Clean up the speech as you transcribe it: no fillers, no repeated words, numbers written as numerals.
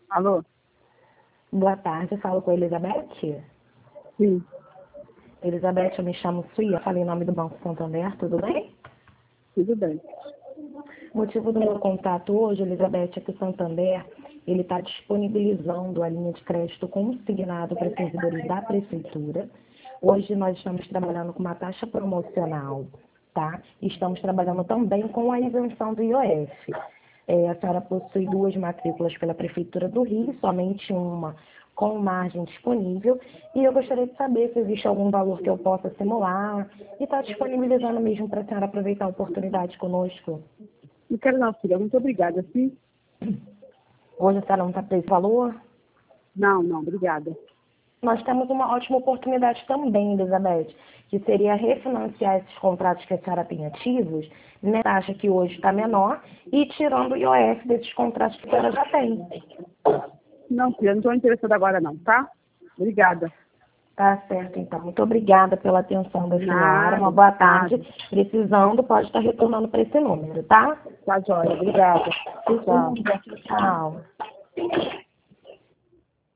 Alô? Boa tarde, eu falo com a Elizabeth. Sim, Elizabeth, eu me chamo Suia, falei em nome do Banco Santander, tudo bem? tudo bem. O motivo do meu contato hoje, Elizabeth, é que o Santander ele está disponibilizando a linha de crédito consignado para servidores da Prefeitura. Hoje nós estamos trabalhando com uma taxa promocional, tá? E estamos trabalhando também com a isenção do IOF. A senhora possui 2 matrículas pela Prefeitura do Rio, somente uma com margem disponível. E eu gostaria de saber se existe algum valor que eu possa simular e está disponibilizando mesmo para a senhora aproveitar a oportunidade conosco. Não quero não, filha. Muito obrigada, sim? Hoje a senhora não está para esse valor? Não, obrigada. Nós temos uma ótima oportunidade também, Elizabeth, que seria refinanciar esses contratos que a senhora tem ativos, né, taxa que hoje está menor, e tirando o IOF desses contratos que a senhora já tem. Não, filha, não estou interessada agora não, tá? Obrigada. Tá certo, então. Muito obrigada pela atenção da senhora. Nada, Uma boa tarde. nada. Precisando, pode estar retornando para esse número, tá? Tá, joia. Obrigada. Tchau. Tchau.